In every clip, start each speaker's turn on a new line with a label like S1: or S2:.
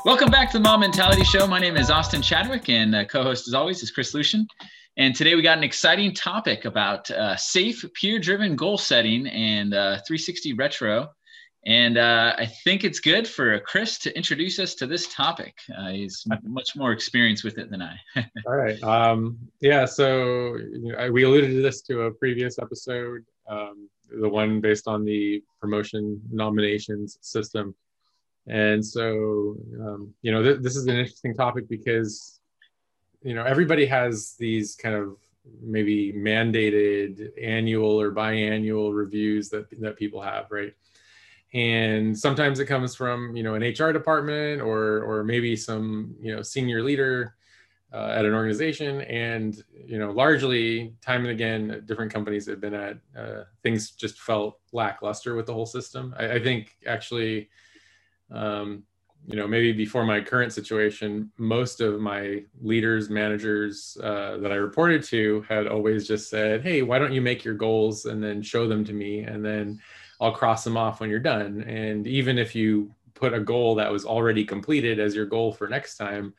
S1: Welcome back to the Mom Mentality Show. My name is Austin Chadwick, and co-host as always is Chris Lucian. And today we got an exciting topic about safe, peer-driven goal setting and 360 retro. And I think it's good for Chris to introduce us to this topic. He's much more experienced with it than I.
S2: All right. So we alluded to this to a previous episode, the one based on the promotion nominations system. And so, this is an interesting topic because, everybody has these kind of maybe mandated annual or biannual reviews that people have, right? And sometimes it comes from, an HR department or maybe some, senior leader at an organization. And, largely time and again, different companies have been at, things just felt lackluster with the whole system. I think actually, maybe before my current situation, most of my leaders, managers that I reported to had always just said, hey, why don't you make your goals and then show them to me, and then I'll cross them off when you're done. And even if you put a goal that was already completed as your goal for next time,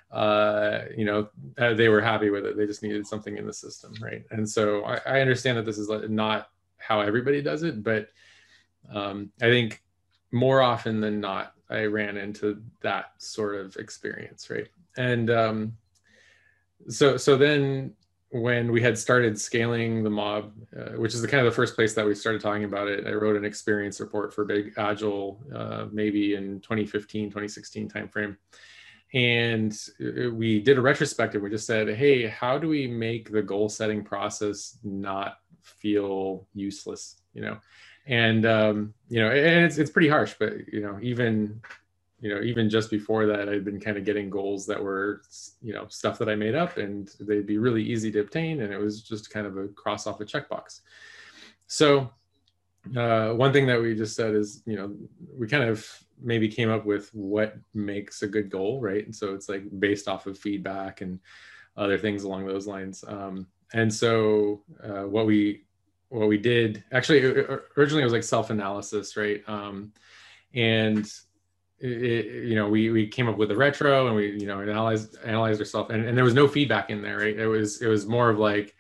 S2: they were happy with it. They just needed something in the system, right? And so I understand that this is not how everybody does it, but I think more often than not, I ran into that sort of experience, right? And so then when we had started scaling the mob, which is the kind of the first place that we started talking about it, I wrote an experience report for Big Agile, maybe in 2015, 2016 timeframe. And we did a retrospective. We just said, hey, how do we make the goal setting process not feel useless, And and it's pretty harsh, but even just before that, I'd been kind of getting goals that were stuff that I made up, and they'd be really easy to obtain, and it was just kind of a cross off a checkbox. So one thing that we just said is we kind of maybe came up with what makes a good goal, right? And so it's like based off of feedback and other things along those lines. And so what we did, actually, originally it was like self-analysis, right? And we came up with a retro, and we analyzed ourselves, and there was no feedback in there, right? It was more of like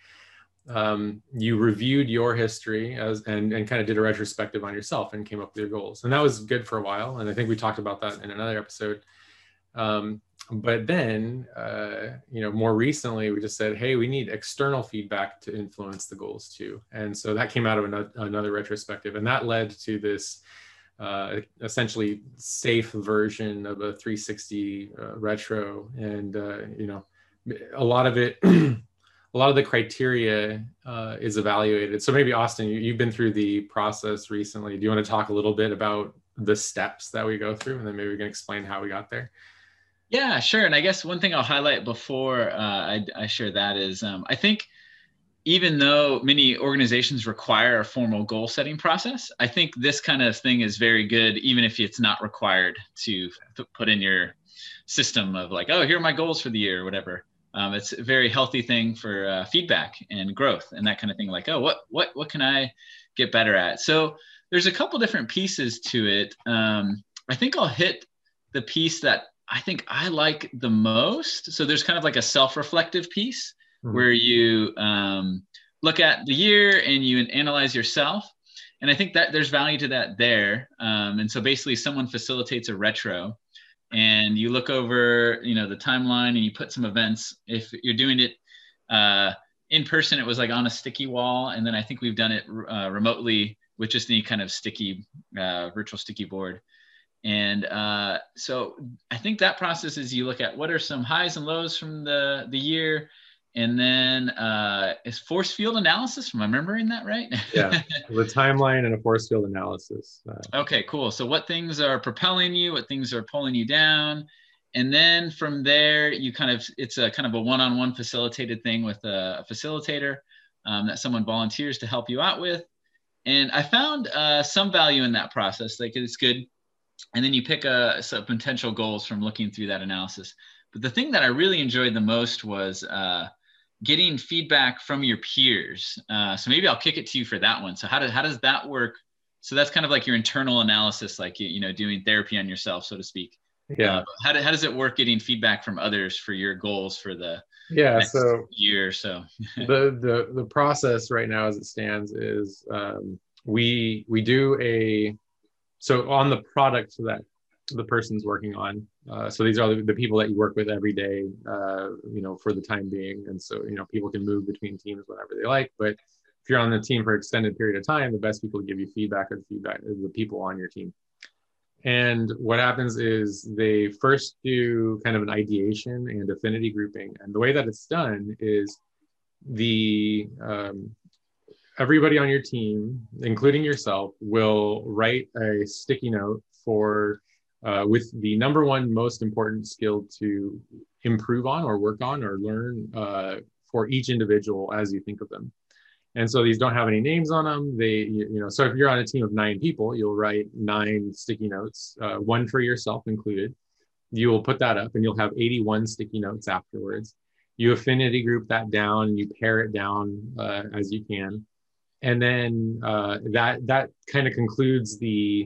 S2: you reviewed your history and kind of did a retrospective on yourself and came up with your goals, and that was good for a while. And I think we talked about that in another episode. But then, more recently, we just said, hey, we need external feedback to influence the goals too. And so that came out of another retrospective, and that led to this essentially safe version of a 360 retro. And, a lot of it, a lot of the criteria is evaluated. So maybe Austin, you've been through the process recently. Do you want to talk a little bit about the steps that we go through, and then maybe we can explain how we got there?
S1: Yeah, sure. And I guess one thing I'll highlight before I share that is I think even though many organizations require a formal goal setting process, I think this kind of thing is very good, even if it's not required to put in your system of like, oh, here are my goals for the year or whatever. It's a very healthy thing for feedback and growth and that kind of thing. Like, oh, what can I get better at? So there's a couple different pieces to it. I think I'll hit the piece that I think I like the most. So there's kind of like a self-reflective piece where you look at the year and you analyze yourself. And I think that there's value to that there. And so basically someone facilitates a retro and you look over, the timeline, and you put some events. If you're doing it in person, it was like on a sticky wall. And then I think we've done it remotely with just any kind of sticky, virtual sticky board. And so I think that process is you look at what are some highs and lows from the year. And then is force field analysis, am I remembering that right?
S2: Yeah, the timeline and a force field analysis.
S1: Okay, cool. So what things are propelling you, what things are pulling you down. And then from there, it's a kind of a one-on-one facilitated thing with a facilitator that someone volunteers to help you out with. And I found some value in that process. Like it's good. And then you pick some potential goals from looking through that analysis. But the thing that I really enjoyed the most was getting feedback from your peers. So maybe I'll kick it to you for that one. So how does that work? So that's kind of like your internal analysis, like, doing therapy on yourself, so to speak.
S2: Yeah.
S1: How does it work getting feedback from others for your goals for the
S2: Yeah.
S1: next
S2: So
S1: year or so?
S2: the process right now as it stands is we do so on the product that the person's working on. So these are the people that you work with every day, for the time being. And so, people can move between teams whenever they like. But if you're on the team for an extended period of time, the best people to give you feedback are the people on your team. And what happens is they first do kind of an ideation and affinity grouping. And the way that it's done is the everybody on your team, including yourself, will write a sticky note with the number one most important skill to improve on or work on or learn for each individual as you think of them. And so these don't have any names on them. So if you're on a team of 9 people, you'll write 9 sticky notes, one for yourself included. You will put that up and you'll have 81 sticky notes afterwards. You affinity group that down and you pare it down as you can. And then that kind of concludes the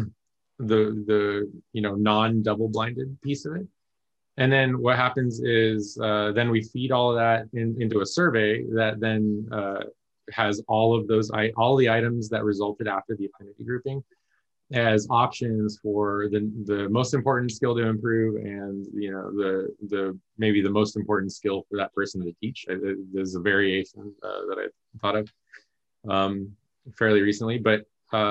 S2: non-double blinded piece of it. And then what happens is then we feed all of that into a survey that then has all the items that resulted after the affinity grouping as options for the most important skill to improve and the maybe the most important skill for that person to teach. There's a variation that I thought of fairly recently, but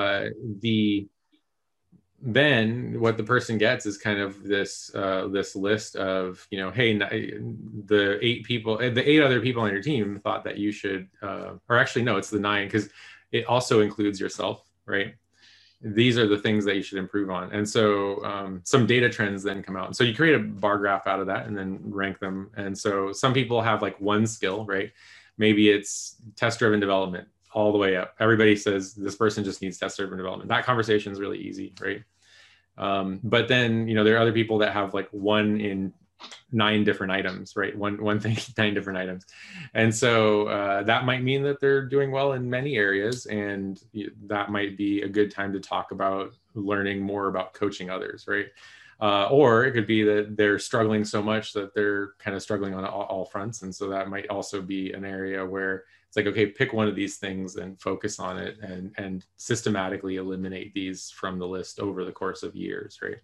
S2: then what the person gets is kind of this list of, hey, the 8 other people on your team thought that you should, or actually, no, it's the 9, because it also includes yourself, right? These are the things that you should improve on. And so some data trends then come out. And so you create a bar graph out of that and then rank them. And so some people have like one skill, right? Maybe it's test-driven development all the way up. Everybody says this person just needs test-driven development. That conversation is really easy, right? But then, there are other people that have like 1 in 9 different items, right? One thing, 9 different items. And so that might mean that they're doing well in many areas. And that might be a good time to talk about learning more about coaching others, right? Or it could be that they're struggling so much that they're kind of struggling on all fronts. And so that might also be an area where it's like, okay, pick one of these things and focus on it and systematically eliminate these from the list over the course of years, right?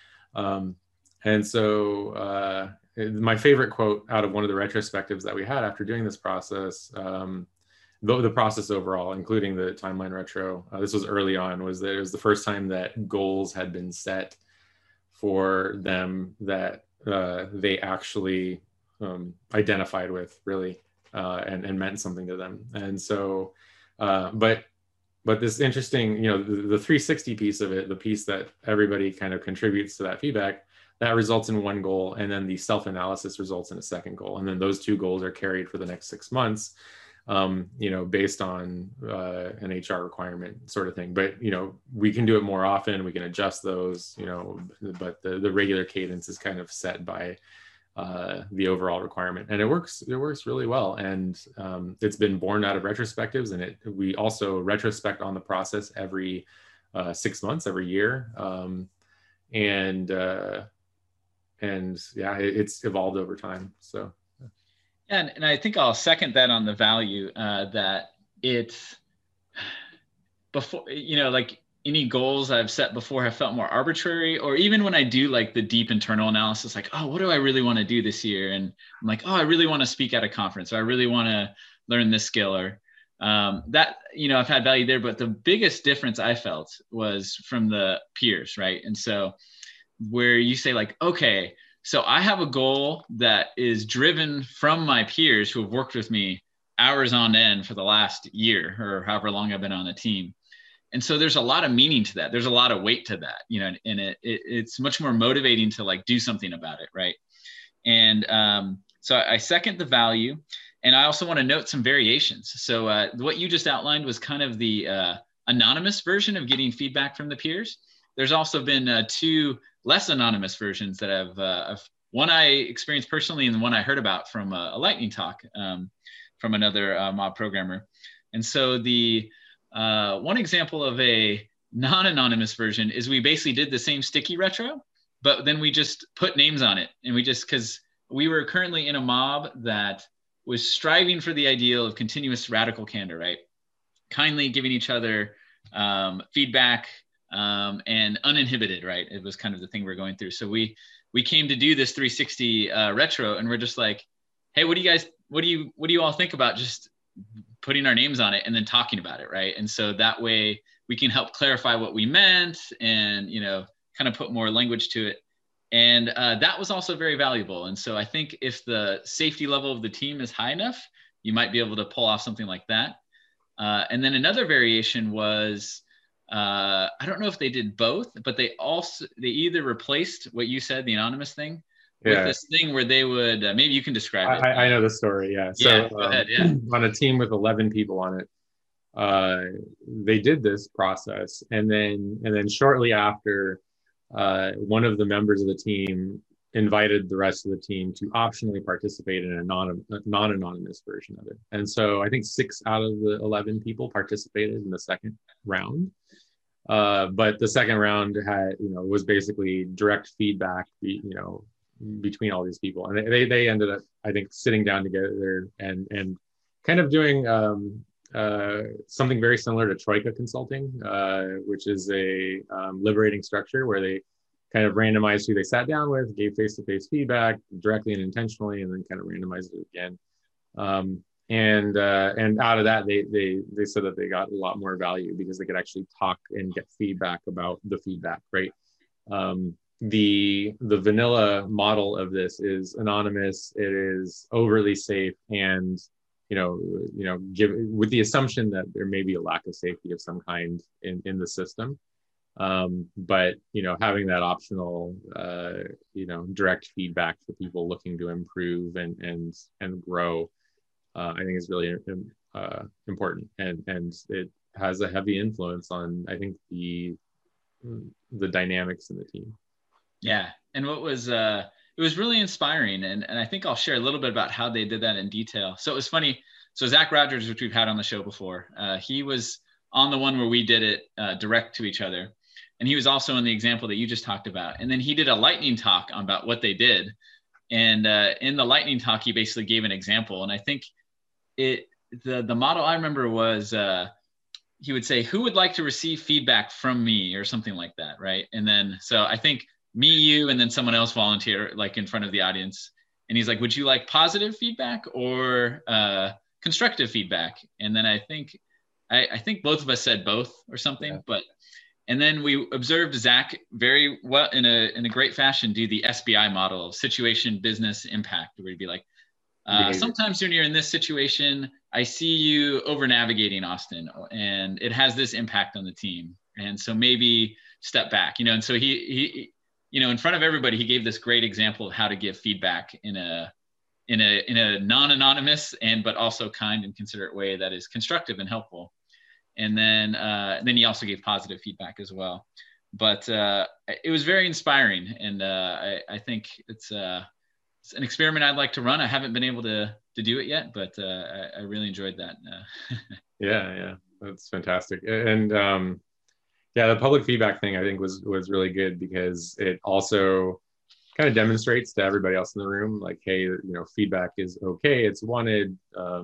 S2: And so my favorite quote out of one of the retrospectives that we had after doing this process, the process overall, including the timeline retro, this was early on, was that it was the first time that goals had been set for them that they actually identified with, really. And meant something to them. And so, but this interesting, the 360 piece of it, the piece that everybody kind of contributes to that feedback, that results in one goal. And then the self-analysis results in a second goal. And then those 2 goals are carried for the next 6 months, based on an HR requirement sort of thing. But, we can do it more often. We can adjust those, but the regular cadence is kind of set by the overall requirement, and it works really well. And it's been born out of retrospectives, and we also retrospect on the process every 6 months, every year. And yeah, it's evolved over time. So
S1: and I think I'll second that on the value that it's before, like any goals I've set before have felt more arbitrary, or even when I do like the deep internal analysis, like, oh, what do I really want to do this year? And I'm like, oh, I really want to speak at a conference, or I really want to learn this skill, or that, I've had value there. But the biggest difference I felt was from the peers, right? And so where you say like, okay, so I have a goal that is driven from my peers who have worked with me hours on end for the last year or however long I've been on the team. And so there's a lot of meaning to that. There's a lot of weight to that, and it's much more motivating to like do something about it. Right. And so I second the value, and I also want to note some variations. So what you just outlined was kind of the anonymous version of getting feedback from the peers. There's also been 2 less anonymous versions that I've one I experienced personally, and the one I heard about from a lightning talk from another mob programmer. And so the one example of a non-anonymous version is we basically did the same sticky retro, but then we just put names on it, and because we were currently in a mob that was striving for the ideal of continuous radical candor, right? Kindly giving each other feedback, and uninhibited, right? It was kind of the thing we're going through. So we came to do this 360 retro, and we're just like, hey, what do you all think about just putting our names on it and then talking about it, right? And so that way we can help clarify what we meant, and kind of put more language to it. And that was also very valuable. And so I think if the safety level of the team is high enough, you might be able to pull off something like that. And then another variation was, I don't know if they did both, but they either replaced what you said, the anonymous thing, with this thing where they would, maybe you can describe it.
S2: I know the story. Yeah. So
S1: go ahead, yeah.
S2: On a team with 11 people on it, they did this process, and then shortly after, one of the members of the team invited the rest of the team to optionally participate in a non-anonymous version of it. And so I think 6 out of the 11 people participated in the second round. But the second round was basically direct feedback, between all these people. And they ended up, I think, sitting down together and kind of doing something very similar to Troika Consulting, which is a liberating structure where they kind of randomized who they sat down with, gave face-to-face feedback directly and intentionally, and then kind of randomized it again. And out of that, they said that they got a lot more value because they could actually talk and get feedback about the feedback, right? The vanilla model of this is anonymous. It is overly safe, and with the assumption that there may be a lack of safety of some kind in the system. But having that optional direct feedback for people looking to improve and grow, I think is really important, and it has a heavy influence on, I think, the dynamics in the team.
S1: Yeah, and what was it was really inspiring, and I think I'll share a little bit about how they did that in detail. So it was funny. So Zach Rogers, which we've had on the show before, he was on the one where we did it direct to each other. And he was also in the example that you just talked about. And then he did a lightning talk about what they did. And in the lightning talk, he basically gave an example. And I think the model I remember was he would say, who would like to receive feedback from me, or something like that, right? And then, so I think me, you, and then someone else volunteer, like in front of the audience. And he's like, would you like positive feedback or constructive feedback? And then I think both of us said both or something, and then we observed Zach very well in a great fashion do the SBI model of situation, business, impact, where he'd be like, sometimes when you're in this situation, I see you over navigating, Austin, and it has this impact on the team. And so maybe step back, and so he in front of everybody, he gave this great example of how to give feedback in a non-anonymous but also kind and considerate way that is constructive and helpful. And then he also gave positive feedback as well. But it was very inspiring, and I think it's an experiment I'd like to run. I haven't been able to do it yet, but I really enjoyed that.
S2: Yeah, that's fantastic. And the public feedback thing, I think, was really good, because it also kind of demonstrates to everybody else in the room, like, hey, feedback is okay, it's wanted.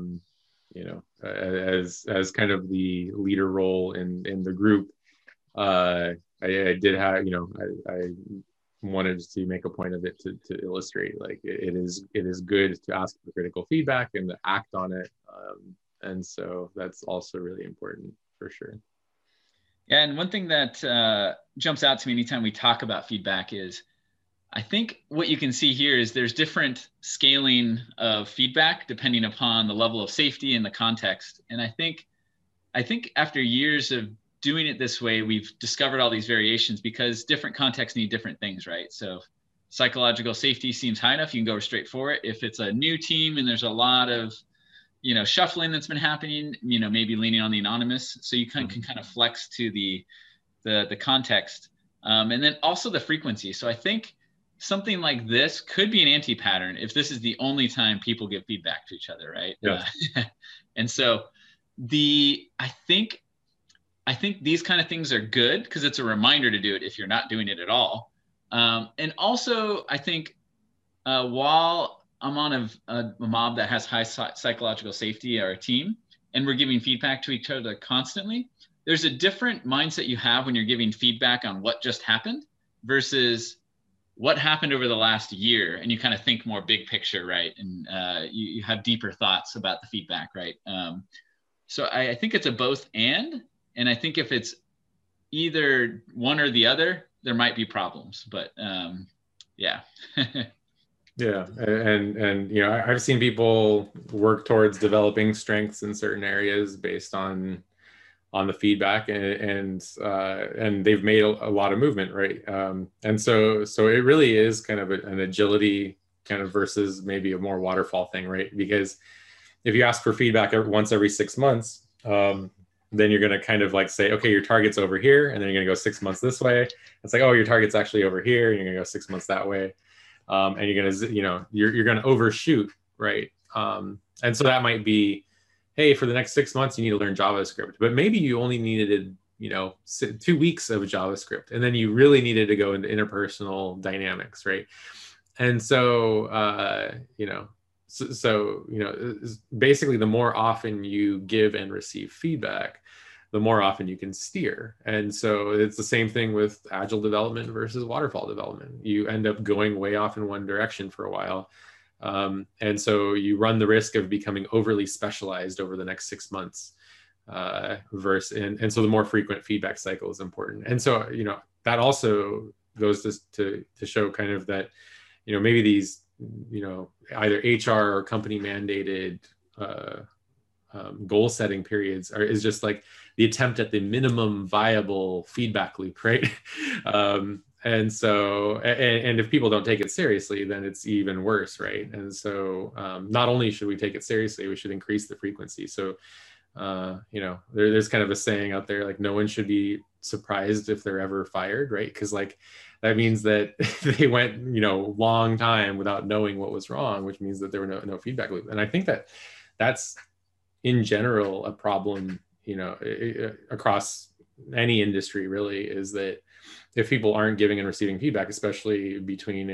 S2: As kind of the leader role in the group, I did have, I wanted to make a point of it to illustrate, like, it is good to ask for critical feedback and to act on it. And so that's also really important, for sure.
S1: Yeah, and one thing that jumps out to me anytime we talk about feedback is, I think what you can see here is there's different scaling of feedback depending upon the level of safety and the context. And I think after years of doing it this way, we've discovered all these variations, because different contexts need different things, right? So psychological safety seems high enough, you can go straight for it. If it's a new team and there's a lot of shuffling that's been happening, maybe leaning on the anonymous, so you can kind of flex to the context, and then also the frequency. So I think something like this could be an anti-pattern if this is the only time people give feedback to each other, right?
S2: Yeah.
S1: And so I think these kind of things are good, because it's a reminder to do it if you're not doing it at all. And also, I think while I'm on a mob that has high psychological safety, our team, and we're giving feedback to each other constantly, there's a different mindset you have when you're giving feedback on what just happened versus what happened over the last year. And you kind of think more big picture, right? And you have deeper thoughts about the feedback, right? So I think it's a both and I think if it's either one or the other, there might be problems, but yeah.
S2: Yeah, and you know, I've seen people work towards developing strengths in certain areas based on the feedback, and they've made a lot of movement, right? And so it really is kind of an agility kind of versus maybe a more waterfall thing, right? Because if you ask for feedback once every 6 months, then you're going to kind of like say, okay, your target's over here, and then you're going to go 6 months this way. It's like, oh, your target's actually over here, and you're going to go 6 months that way. And you're going to, you know, you're going to overshoot, right? And so that might be, hey, for the next 6 months, you need to learn JavaScript, but maybe you only needed, you know, 2 weeks of JavaScript, and then you really needed to go into interpersonal dynamics, right? And so, you know, you know, basically the more often you give and receive feedback, the more often you can steer. And so it's the same thing with agile development versus waterfall development. You end up going way off in one direction for a while. And so you run the risk of becoming overly specialized over the next 6 months. And so the more frequent feedback cycle is important. And so, you know, that also goes to show kind of that, you know, maybe these, you know, either HR or company mandated goal setting periods is just like the attempt at the minimum viable feedback loop, right? And so, and if people don't take it seriously, then it's even worse, right? And so, not only should we take it seriously, we should increase the frequency. So, you know, there's kind of a saying out there, like, no one should be surprised if they're ever fired, right? Because like that means that they went, you know, long time without knowing what was wrong, which means that there were no feedback loop. And I think that that's in general a problem, you know, across any industry really, is that if people aren't giving and receiving feedback, especially between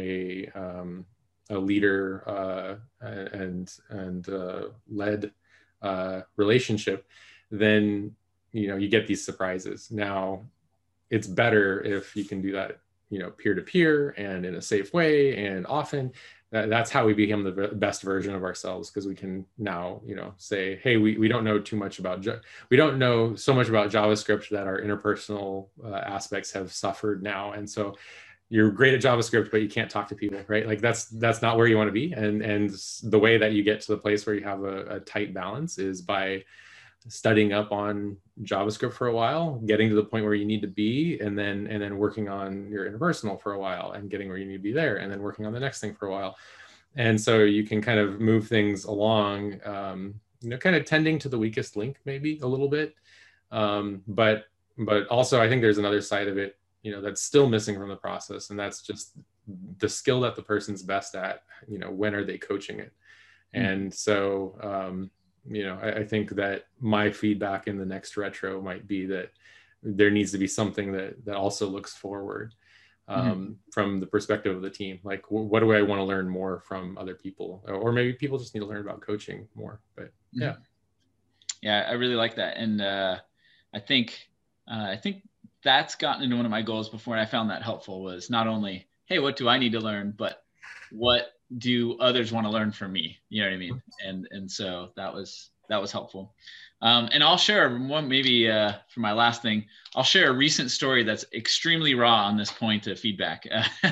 S2: a leader and led relationship, then, you know, you get these surprises. Now, it's better if you can do that, you know, peer to peer and in a safe way and often. That's how we become the best version of ourselves, because we can now, you know, say, hey, we don't know too much about, we don't know so much about JavaScript that our interpersonal aspects have suffered now. And so you're great at JavaScript, but you can't talk to people, right? Like that's not where you want to be. And the way that you get to the place where you have a tight balance is by studying up on JavaScript for a while, getting to the point where you need to be, and then working on your interpersonal for a while and getting where you need to be there, and then working on the next thing for a while. And so you can kind of move things along, you know, kind of tending to the weakest link maybe a little bit. But also I think there's another side of it, you know, that's still missing from the process. And that's just the skill that the person's best at, you know, when are they coaching it? And so, you know, I think that my feedback in the next retro might be that there needs to be something that also looks forward from the perspective of the team. Like, what do I want to learn more from other people? Or maybe people just need to learn about coaching more. But yeah.
S1: Yeah, I really like that. And I think that's gotten into one of my goals before. And I found that helpful, was not only, hey, what do I need to learn, but what do others want to learn from me? You know what I mean? And so that was helpful. And I'll share one, maybe for my last thing, I'll share a recent story that's extremely raw on this point of feedback.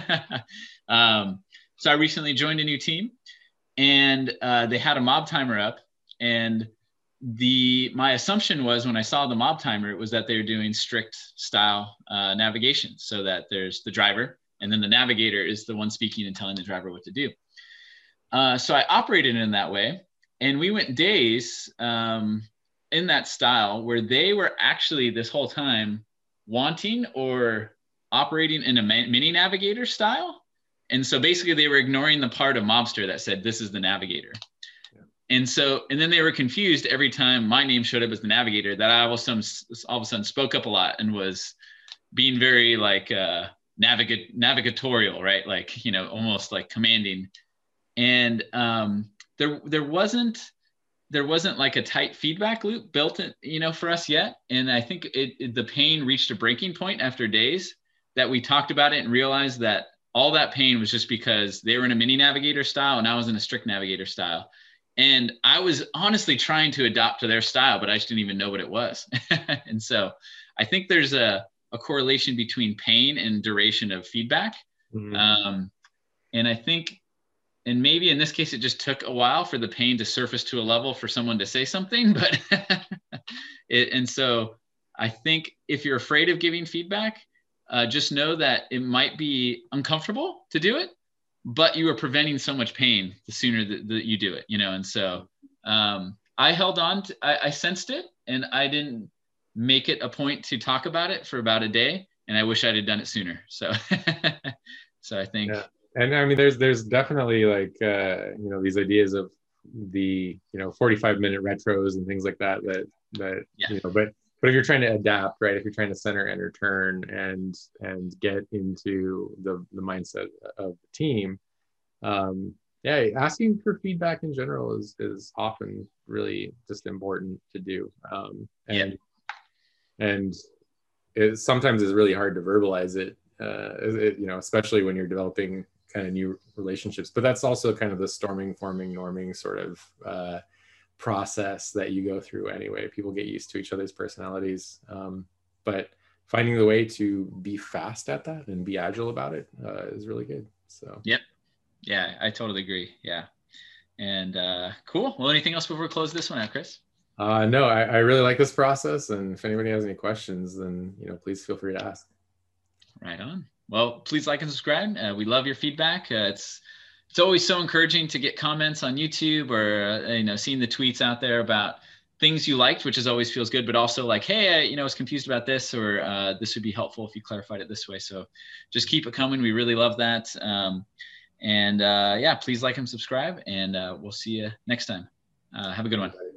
S1: So I recently joined a new team, and they had a mob timer up, and my assumption was, when I saw the mob timer, it was that they were doing strict style navigation, so that there's the driver, and then the navigator is the one speaking and telling the driver what to do. So I operated in that way, and we went days in that style where they were actually this whole time wanting or operating in a mini navigator style. And so basically they were ignoring the part of Mobster that said, this is the navigator. And then they were confused every time my name showed up as the navigator, that I all of a sudden spoke up a lot and was being very like navigatorial, right? Like, almost like commanding. And there wasn't like a tight feedback loop built in, for us yet. And I think the pain reached a breaking point after days that we talked about it and realized that all that pain was just because they were in a mini navigator style and I was in a strict navigator style. And I was honestly trying to adapt to their style, but I just didn't even know what it was. And so I think there's a correlation between pain and duration of feedback. Mm-hmm. And I think, and maybe in this case, it just took a while for the pain to surface to a level for someone to say something, but and so I think if you're afraid of giving feedback, just know that it might be uncomfortable to do it, but you are preventing so much pain the sooner that you do it, and so I held on I sensed it, and I didn't make it a point to talk about it for about a day, and I wish I'd have done it sooner. So so I think
S2: And I mean, there's definitely like these ideas of the 45-minute retros and things like that but if you're trying to adapt, right, if you're trying to center and return and get into the mindset of the team, asking for feedback in general is often really just important to do. And it sometimes is really hard to verbalize it, especially when you're developing kind of new relationships. But that's also kind of the storming, forming, norming sort of process that you go through anyway. People get used to each other's personalities, but finding the way to be fast at that and be agile about it is really good. So
S1: yeah, I totally agree. Yeah. And cool. Well, anything else before we close this one out, Chris?
S2: No, I really like this process, and if anybody has any questions, then please feel free to ask.
S1: Right on. Well, please like and subscribe. We love your feedback. It's always so encouraging to get comments on YouTube or seeing the tweets out there about things you liked, which always feels good, but also like, hey, I was confused about this, or this would be helpful if you clarified it this way. So just keep it coming. We really love that. And please like and subscribe, and we'll see you next time. Have a good one.